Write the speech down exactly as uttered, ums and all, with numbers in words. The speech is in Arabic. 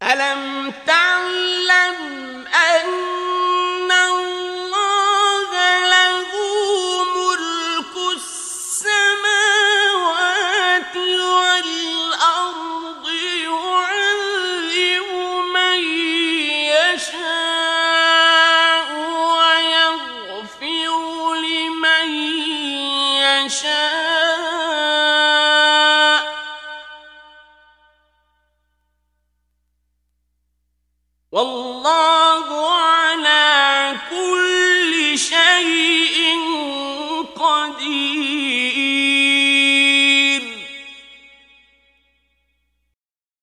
ألم تعلم أن الله له ملك السماوات والأرض يعذب من يشاء ويغفر لمن يشاء والله